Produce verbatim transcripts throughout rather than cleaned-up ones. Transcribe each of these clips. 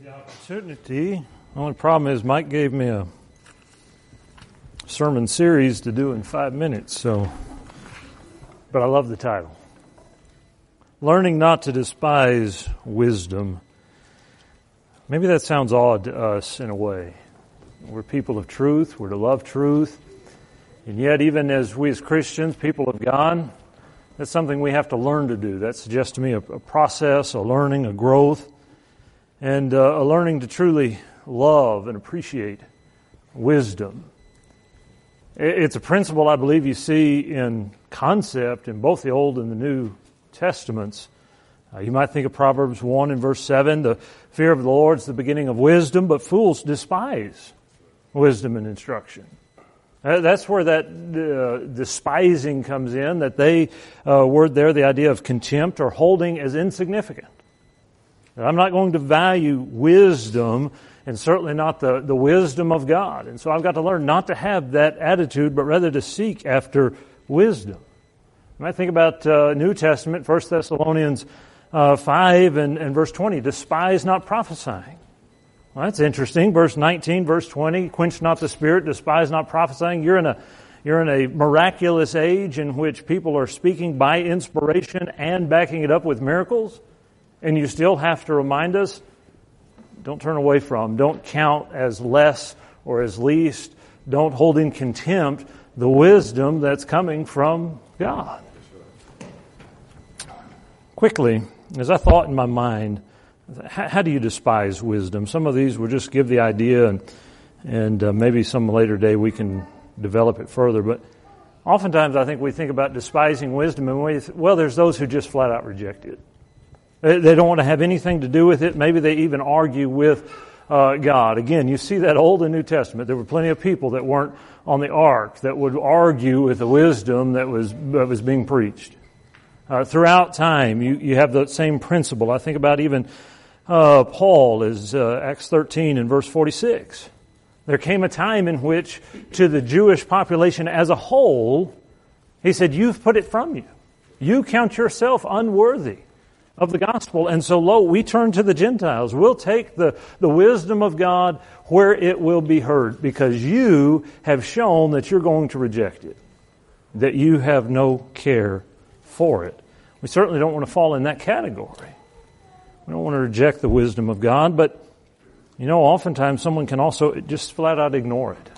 The opportunity. The only problem is Mike gave me a sermon series to do in five minutes, so, but I love the title. Learning not to despise wisdom. Maybe that sounds odd to us in a way. We're people of truth, we're to love truth, and yet even as we as Christians, people of God, that's something we have to learn to do. That suggests to me a, a process, a learning, a growth, and uh, a learning to truly love and appreciate wisdom. It's a principle I believe you see in concept in both the Old and the New Testaments. Uh, you might think of Proverbs one and verse seven, the fear of the Lord is the beginning of wisdom, but fools despise wisdom and instruction. Uh, that's where that uh, despising comes in, that they uh, word there, the idea of contempt or holding as insignificant. I'm not going to value wisdom, and certainly not the, the wisdom of God. And so I've got to learn not to have that attitude, but rather to seek after wisdom. When I think about uh, New Testament, First Thessalonians uh, five and, and verse twenty, despise not prophesying. Well, that's interesting. Verse nineteen, verse twenty, quench not the spirit, despise not prophesying. You're in a You're in a miraculous age in which people are speaking by inspiration and backing it up with miracles. And you still have to remind us, don't turn away from, don't count as less or as least, don't hold in contempt the wisdom that's coming from God. Quickly, as I thought in my mind, how, how do you despise wisdom? Some of these will just give the idea, and, and uh, maybe some later day we can develop it further. But oftentimes I think we think about despising wisdom, and we, well, there's those who just flat out reject it. They don't want to have anything to do with it. Maybe they even argue with uh, God. Again, you see that Old and New Testament. There were plenty of people that weren't on the ark that would argue with the wisdom that was that was being preached. Uh, throughout time, you, you have the same principle. I think about even uh, Paul is uh, Acts thirteen and verse forty-six. There came a time in which, to the Jewish population as a whole, he said, "You've put it from you. You count yourself unworthy of the gospel, and so lo, we turn to the Gentiles. We'll take the, the wisdom of God where it will be heard, because you have shown that you're going to reject it, that you have no care for it." We certainly don't want to fall in that category. We don't want to reject the wisdom of God, but you know, oftentimes someone can also just flat out ignore it.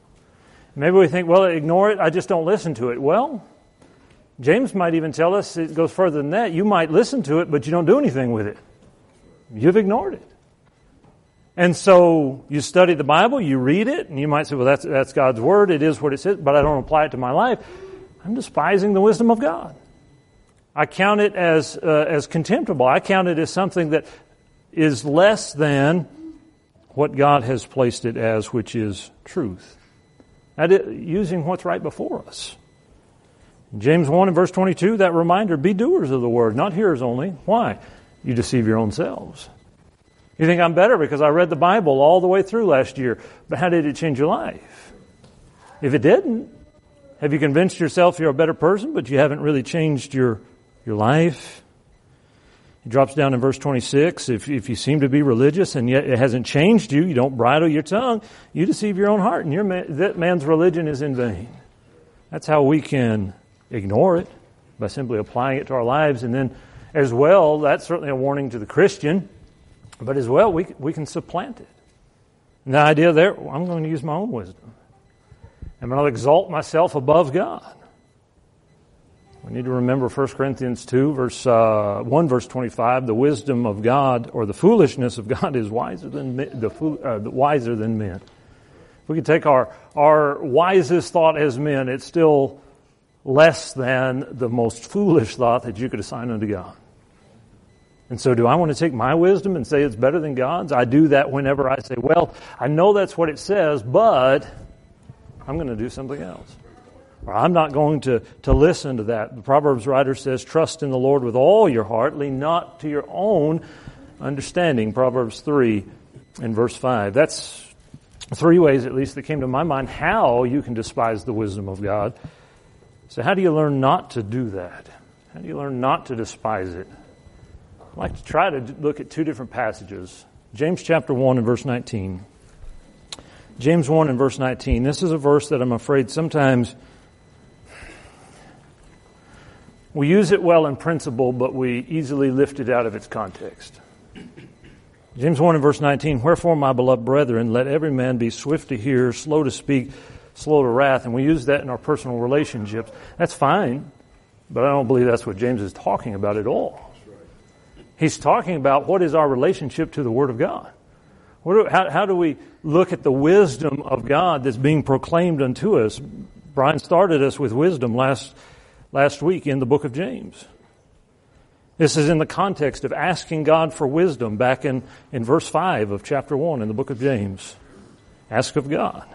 Maybe we think, well, ignore it, I just don't listen to it. Well, James might even tell us, it goes further than that, you might listen to it, but you don't do anything with it. You've ignored it. And so you study the Bible, you read it, and you might say, well, that's, that's God's Word, it is what it says, but I don't apply it to my life. I'm despising the wisdom of God. I count it as uh, as contemptible. I count it as something that is less than what God has placed it as, which is truth. That is, using what's right before us. James one and verse twenty-two, that reminder, be doers of the word, not hearers only. Why? You deceive your own selves. You think I'm better because I read the Bible all the way through last year, but how did it change your life? If it didn't, have you convinced yourself you're a better person, but you haven't really changed your, your life? It drops down in verse twenty-six, if, if you seem to be religious and yet it hasn't changed you, you don't bridle your tongue, you deceive your own heart, and your man, that man's religion is in vain. That's how we can ignore it, by simply applying it to our lives. And then as well, that's certainly a warning to the Christian, but as well, we we can supplant it. And the idea there, well, I'm going to use my own wisdom. I'm going to exalt myself above God. We need to remember First Corinthians two, verse uh, one, verse twenty-five. The wisdom of God, or the foolishness of God, is wiser than men, the, uh, wiser than men. If we could take our our wisest thought as men, it's still less than the most foolish thought that you could assign unto God. And so do I want to take my wisdom and say it's better than God's? I do that whenever I say, well, I know that's what it says, but I'm going to do something else. Or I'm not going to, to listen to that. The Proverbs writer says, trust in the Lord with all your heart, lean not to your own understanding. Proverbs three and verse five. That's three ways, at least, that came to my mind how you can despise the wisdom of God. So how do you learn not to do that? How do you learn not to despise it? I'd like to try to look at two different passages James chapter one and verse nineteen. James one and verse nineteen. This is a verse that I'm afraid sometimes we use it well in principle, but we easily lift it out of its context. James one and verse nineteen, wherefore, my beloved brethren, let every man be swift to hear, slow to speak, slow to wrath. And we use that in our personal relationships. That's fine, but I don't believe that's what James is talking about at all. He's talking about what is our relationship to the Word of God. What do, how, how do we look at the wisdom of God that's being proclaimed unto us? Brian started us with wisdom last last week in the book of James. This is in the context of asking God for wisdom back in, in verse five of chapter one in the book of James. Ask of God.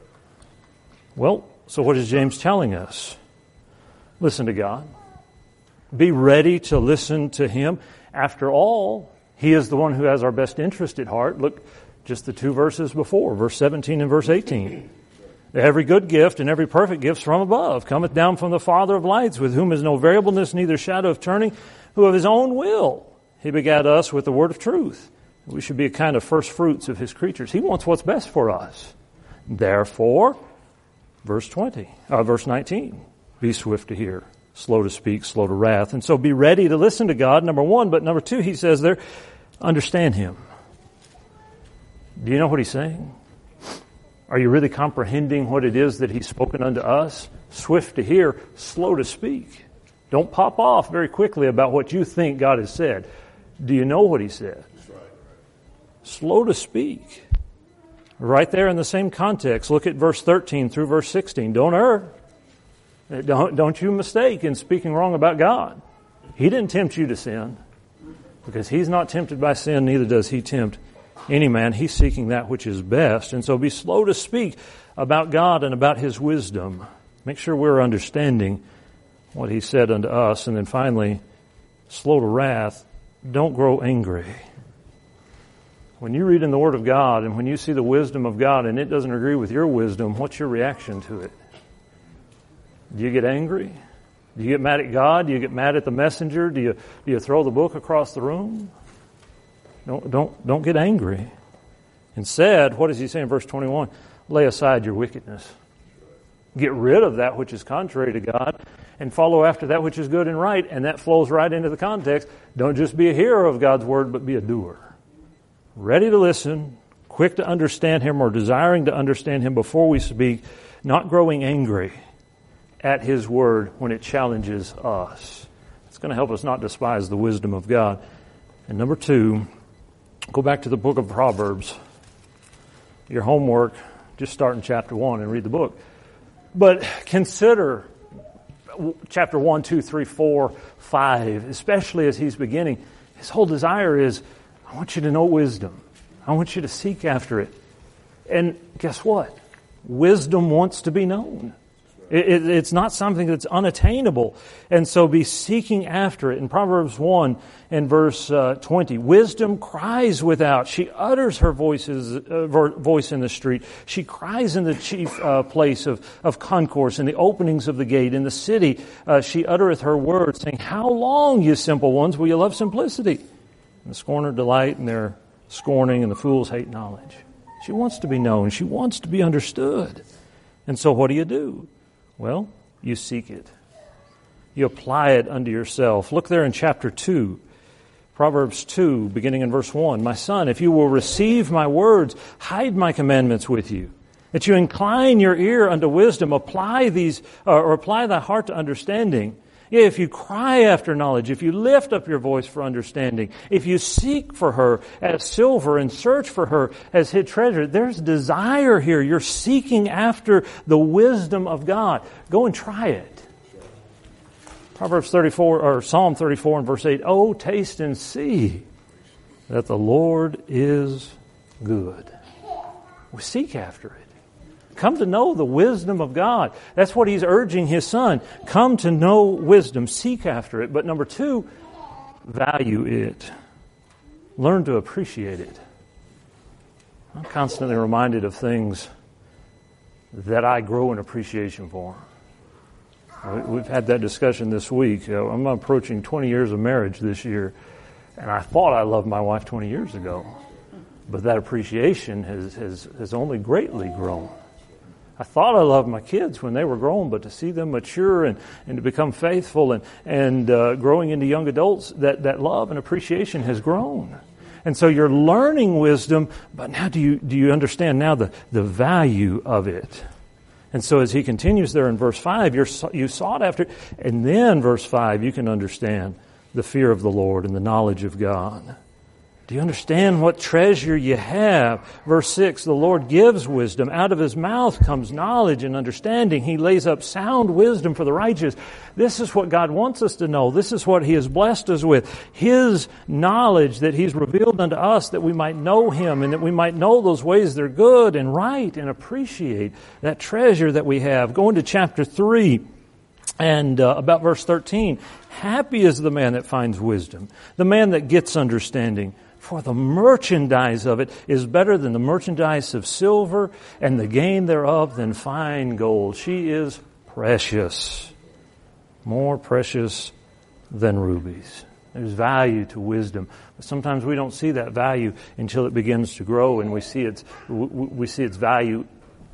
Well, so what is James telling us? Listen to God. Be ready to listen to Him. After all, He is the one who has our best interest at heart. Look, just the two verses before, verse seventeen and verse eighteen. Every good gift and every perfect gift from above cometh down from the Father of lights, with whom is no variableness, neither shadow of turning, who of His own will He begat us with the word of truth. We should be a kind of first fruits of His creatures. He wants what's best for us. Therefore, verse twenty, uh, verse nineteen, be swift to hear, slow to speak, slow to wrath. And so be ready to listen to God, number one. But number two, he says there, understand Him. Do you know what He's saying? Are you really comprehending what it is that He's spoken unto us? Swift to hear, slow to speak. Don't pop off very quickly about what you think God has said. Do you know what He said? That's right. Slow to speak. Right there in the same context, look at verse thirteen through verse sixteen. Don't err. Don't, don't you mistake in speaking wrong about God. He didn't tempt you to sin, because He's not tempted by sin, neither does He tempt any man. He's seeking that which is best. And so be slow to speak about God and about His wisdom. Make sure we're understanding what He said unto us. And then finally, slow to wrath. Don't grow angry. When you read in the Word of God and when you see the wisdom of God and it doesn't agree with your wisdom, what's your reaction to it? Do you get angry? Do you get mad at God? Do you get mad at the messenger? Do you do you throw the book across the room? Don't don't don't get angry. Instead, what does He say in verse twenty-one? Lay aside your wickedness. Get rid of that which is contrary to God and follow after that which is good and right. And that flows right into the context. Don't just be a hearer of God's word, but be a doer. Ready to listen, quick to understand Him or desiring to understand Him before we speak, not growing angry at His word when it challenges us. It's going to help us not despise the wisdom of God. And number two, go back to the book of Proverbs. Your homework, just start in chapter one and read the book. But consider chapter one, two, three, four, five, especially as he's beginning. His whole desire is, I want you to know wisdom. I want you to seek after it. And guess what? Wisdom wants to be known. It, it, it's not something that's unattainable. And so be seeking after it. In Proverbs one and verse uh, twenty, wisdom cries without. She utters her voices, uh, voice in the street. She cries in the chief uh, place of, of concourse, in the openings of the gate. In the city, uh, she uttereth her words, saying, how long, you simple ones, will you love simplicity? And the scorner delight in their scorning, and the fools hate knowledge. She wants to be known. She wants to be understood. And so what do you do? Well, you seek it. You apply it unto yourself. Look there in chapter two, Proverbs two, beginning in verse one. My son, if you will receive my words, hide my commandments with you, that you incline your ear unto wisdom, apply these, uh, or apply thy heart to understanding. Yeah, if you cry after knowledge, if you lift up your voice for understanding, if you seek for her as silver and search for her as hid treasure, there's desire here. You're seeking after the wisdom of God. Go and try it. Proverbs thirty-four, or Psalm thirty-four and verse eight, oh, taste and see that the Lord is good. We seek after it. Come to know the wisdom of God. That's what He's urging His Son. Come to know wisdom. Seek after it. But number two, value it. Learn to appreciate it. I'm constantly reminded of things that I grow in appreciation for. We've had that discussion this week. I'm approaching twenty years of marriage this year, and I thought I loved my wife twenty years ago. But that appreciation has, has, has only greatly grown. I thought I loved my kids when they were grown, but to see them mature and, and to become faithful and, and uh, growing into young adults, that, that love and appreciation has grown. And so you're learning wisdom, but now do you do you understand now the, the value of it? And so as he continues there in verse five, you're, you sought after it. And then verse five, you can understand the fear of the Lord and the knowledge of God. Do you understand what treasure you have? Verse six, the Lord gives wisdom. Out of His mouth comes knowledge and understanding. He lays up sound wisdom for the righteous. This is what God wants us to know. This is what He has blessed us with. His knowledge that He's revealed unto us, that we might know Him and that we might know those ways that are good and right and appreciate that treasure that we have. Go into chapter three. And uh, about verse thirteen, happy is the man that finds wisdom, the man that gets understanding. For the merchandise of it is better than the merchandise of silver, and the gain thereof than fine gold. She is precious, more precious than rubies. There's value to wisdom, but sometimes we don't see that value until it begins to grow, and we see its we see its value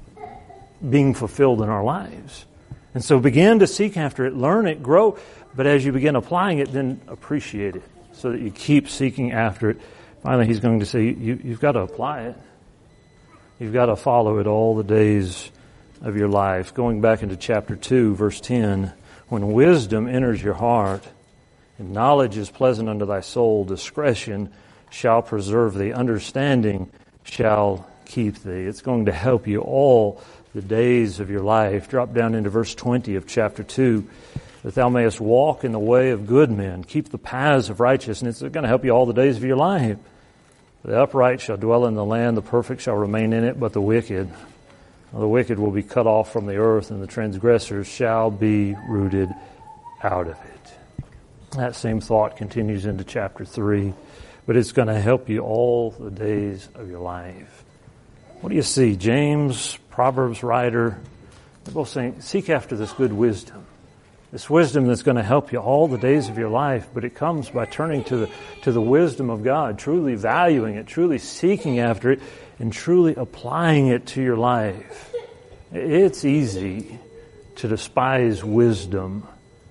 being fulfilled in our lives. And so begin to seek after it, learn it, grow, but as you begin applying it, then appreciate it so that you keep seeking after it. Finally, he's going to say, you, you've got to apply it. You've got to follow it all the days of your life. Going back into chapter two, verse ten, when wisdom enters your heart, and knowledge is pleasant unto thy soul, discretion shall preserve thee, understanding shall keep thee. It's going to help you all the days of your life. Drop down into verse twenty of chapter two. That thou mayest walk in the way of good men, keep the paths of righteousness. It's going to help you all the days of your life. The upright shall dwell in the land, the perfect shall remain in it, but the wicked, the wicked will be cut off from the earth, and the transgressors shall be rooted out of it. That same thought continues into chapter three, but it's going to help you all the days of your life. What do you see? James, Proverbs writer, they're both saying, seek after this good wisdom. This wisdom that's going to help you all the days of your life, but it comes by turning to the, to the wisdom of God, truly valuing it, truly seeking after it, and truly applying it to your life. It's easy to despise wisdom,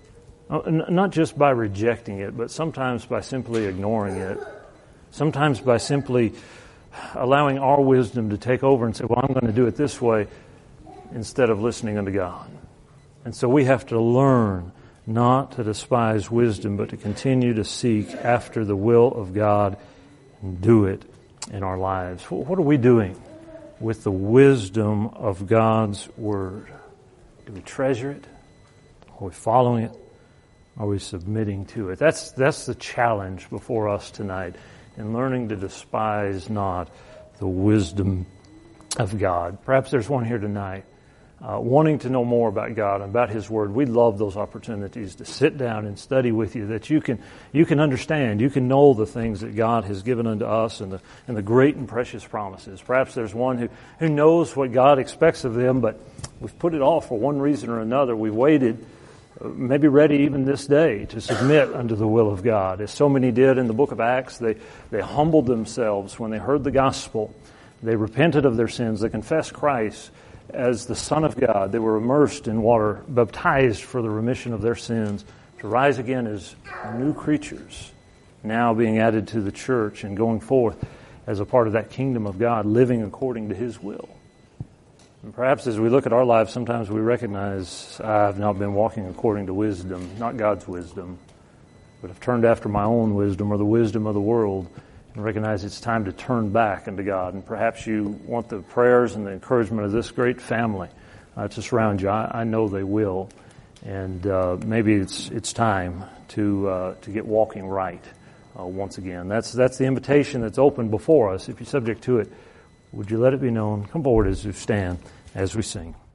not just by rejecting it, but sometimes by simply ignoring it. Sometimes by simply allowing our wisdom to take over and say, well, I'm going to do it this way, instead of listening unto God. And so we have to learn not to despise wisdom, but to continue to seek after the will of God and do it in our lives. What are we doing with the wisdom of God's Word? Do we treasure it? Are we following it? Are we submitting to it? That's, that's the challenge before us tonight, in learning to despise not the wisdom of God. Perhaps there's one here tonight Uh, wanting to know more about God and about His Word. We'd love those opportunities to sit down and study with you, that you can you can understand, you can know the things that God has given unto us and the and the great and precious promises. Perhaps there's one who, who knows what God expects of them, but we've put it off for one reason or another. We've waited, uh, maybe ready even this day, to submit unto the will of God. As so many did in the book of Acts, they, they humbled themselves when they heard the gospel. They repented of their sins. They confessed Christ as the Son of God. They were immersed in water, baptized for the remission of their sins, to rise again as new creatures, now being added to the church and going forth as a part of that kingdom of God, living according to His will. And perhaps as we look at our lives, sometimes we recognize, I've not been walking according to wisdom, not God's wisdom, but I've turned after my own wisdom or the wisdom of the world, and recognize it's time to turn back unto God. And perhaps you want the prayers and the encouragement of this great family uh, to surround you. I, I know they will. And uh, maybe it's it's time to uh, to get walking right uh, once again. That's that's the invitation that's open before us. If you're subject to it, would you let it be known? Come forward as you stand as we sing.